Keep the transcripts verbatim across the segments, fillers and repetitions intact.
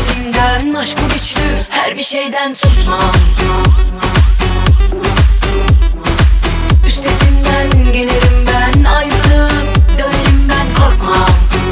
kalbimden aşk bu güçlü, her bir şeyden susmam. Üstesinden gelirim ben, ayrılıp dönerim ben, korkmam.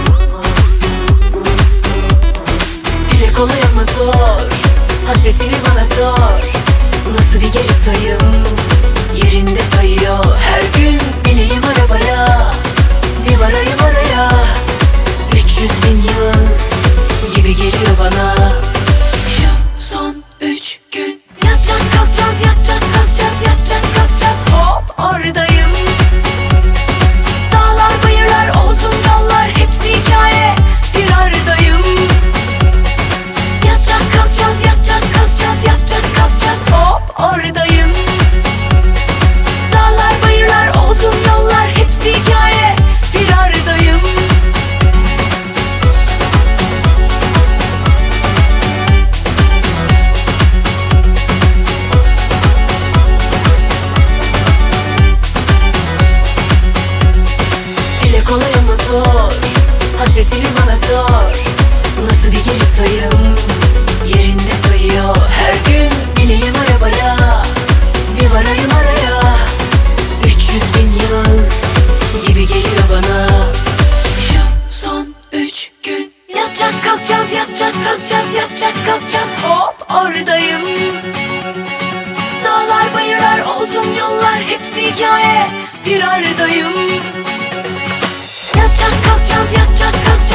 Dile kolay ama zor, hasretini bana sor. Nasıl bir geri sayım, yerinde sayıyor. Her gün bineyim arabaya, bir varayım araya. Üç yüz bin yıl gibi geliyor bana. Şu son üç gün yatacağız kalkacağız, yatacağız kalkacağız, yatacağız kalkacağız. Hop oradayım. Dağlar bayırlar olsun yollar, hepsi hikaye, bir aradayım. Yatacağız kalkacağız, yatacağız kalkacağız, yatacağız kalkacağız. Hop oradayım. Dağlar bayırlar olsun yollar, hepsi hikaye, bir aradayım. Dile kolay ama zor, hasretini bana sor. Nasıl bir geri sayım, yerinde sayıyor. Her gün bineyim arabaya, bir varayım araya. Üç yüz bin yıl gibi geliyor bana. Şu son üç gün yatacağız kalkacağız, yatacağız kalkacağız, yatacağız kalkacağız. Hop oradayım. Dağlar bayırlar olsun yollar, hepsi hikaye, bir aradayım. Yatacağız kalkacağız, yatacağız kalkacağız.